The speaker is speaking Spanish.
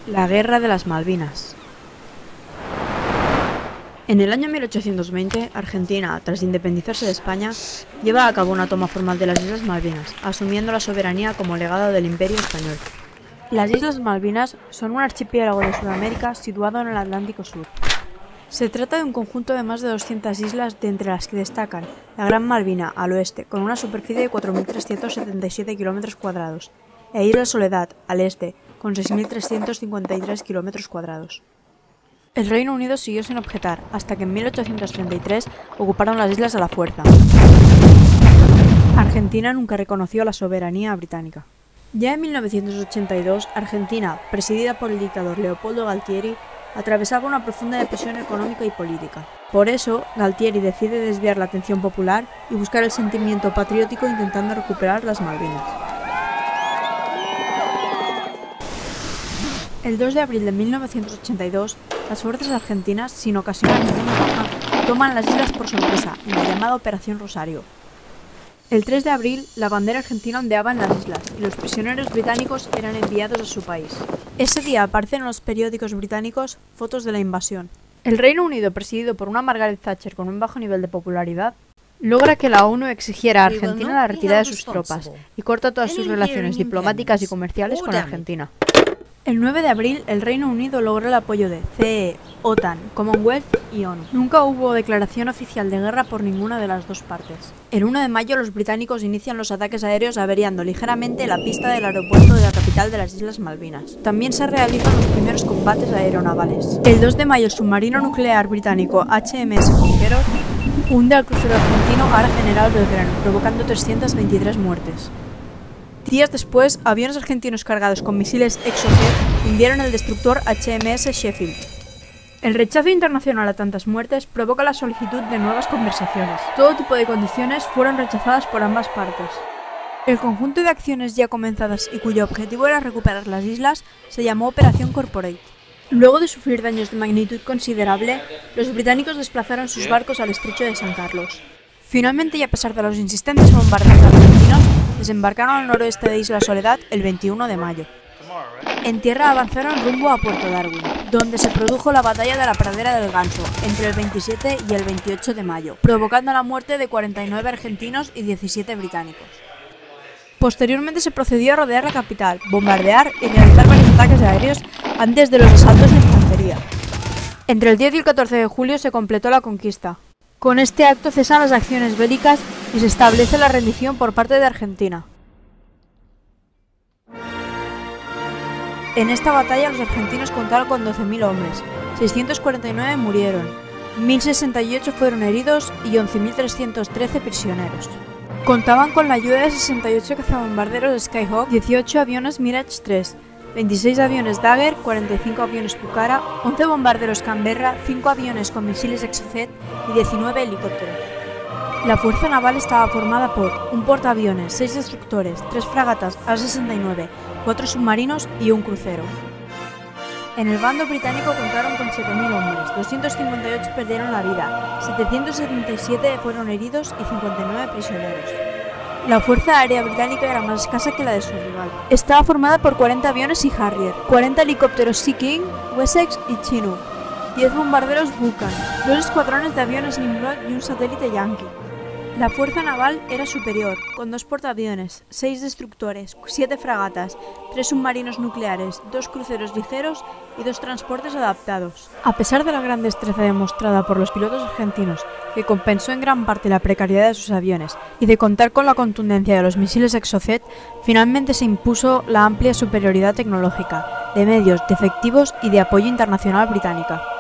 La Guerra de las Malvinas. En el año 1820, Argentina, tras independizarse de España, lleva a cabo una toma formal de las Islas Malvinas, asumiendo la soberanía como legado del Imperio Español. Las Islas Malvinas son un archipiélago de Sudamérica situado en el Atlántico Sur. Se trata de un conjunto de más de 200 islas, de entre las que destacan la Gran Malvina al oeste, con una superficie de 4.377 km², e Isla Soledad al este, con 6.353 km². El Reino Unido siguió sin objetar, hasta que en 1833 ocuparon las islas a la fuerza. Argentina nunca reconoció la soberanía británica. Ya en 1982, Argentina, presidida por el dictador Leopoldo Galtieri, atravesaba una profunda depresión económica y política. Por eso, Galtieri decide desviar la atención popular y buscar el sentimiento patriótico intentando recuperar las Malvinas. El 2 de abril de 1982, las fuerzas argentinas, sin ocasionar ninguna baja, toman las islas por sorpresa en la llamada Operación Rosario. El 3 de abril, la bandera argentina ondeaba en las islas y los prisioneros británicos eran enviados a su país. Ese día aparecen en los periódicos británicos fotos de la invasión. El Reino Unido, presidido por una Margaret Thatcher con un bajo nivel de popularidad, logra que la ONU exigiera a Argentina la retirada de sus tropas y corta todas sus relaciones diplomáticas y comerciales con Argentina. El 9 de abril, el Reino Unido logró el apoyo de CEE, OTAN, Commonwealth y ONU. Nunca hubo declaración oficial de guerra por ninguna de las dos partes. El 1 de mayo, los británicos inician los ataques aéreos averiando ligeramente la pista del aeropuerto de la capital de las Islas Malvinas. También se realizan los primeros combates aeronavales. El 2 de mayo, el submarino nuclear británico HMS Conqueror hunde al crucero argentino Ara General Belgrano, provocando 323 muertes. Días después, aviones argentinos cargados con misiles Exocet hundieron el destructor HMS Sheffield. El rechazo internacional a tantas muertes provoca la solicitud de nuevas conversaciones. Todo tipo de condiciones fueron rechazadas por ambas partes. El conjunto de acciones ya comenzadas y cuyo objetivo era recuperar las islas se llamó Operación Corporate. Luego de sufrir daños de magnitud considerable, los británicos desplazaron sus barcos al estrecho de San Carlos. Finalmente, y a pesar de los insistentes bombardeos argentinos, desembarcaron al noroeste de Isla Soledad el 21 de mayo. En tierra avanzaron rumbo a Puerto Darwin, donde se produjo la batalla de la Pradera del Ganso, entre el 27 y el 28 de mayo, provocando la muerte de 49 argentinos y 17 británicos. Posteriormente se procedió a rodear la capital, bombardear y realizar varios ataques aéreos antes de los asaltos de infantería. Entre el 10 y el 14 de julio se completó la conquista. Con este acto cesan las acciones bélicas y se establece la rendición por parte de Argentina. En esta batalla los argentinos contaron con 12.000 hombres, 649 murieron, 1.068 fueron heridos y 11.313 prisioneros. Contaban con la ayuda de 68 cazabombarderos Skyhawk, 18 aviones Mirage 3, 26 aviones Dagger, 45 aviones Pucara, 11 bombarderos Canberra, 5 aviones con misiles Exocet y 19 helicópteros. La fuerza naval estaba formada por un portaaviones, 6 destructores, 3 fragatas A-69, 4 submarinos y un crucero. En el bando británico contaron con 7.000 hombres, 258 perdieron la vida, 777 fueron heridos y 59 prisioneros. La fuerza aérea británica era más escasa que la de su rival. Estaba formada por 40 aviones y Harrier, 40 helicópteros Sea King, Wessex y Chinook, 10 bombarderos Vulcan, 2 escuadrones de aviones Nimrod y un satélite Yankee. La fuerza naval era superior, con 2 portaaviones, 6 destructores, 7 fragatas, 3 submarinos nucleares, 2 cruceros ligeros y 2 transportes adaptados. A pesar de la gran destreza demostrada por los pilotos argentinos, que compensó en gran parte la precariedad de sus aviones, y de contar con la contundencia de los misiles Exocet, finalmente se impuso la amplia superioridad tecnológica, de medios, de efectivos y de apoyo internacional británica.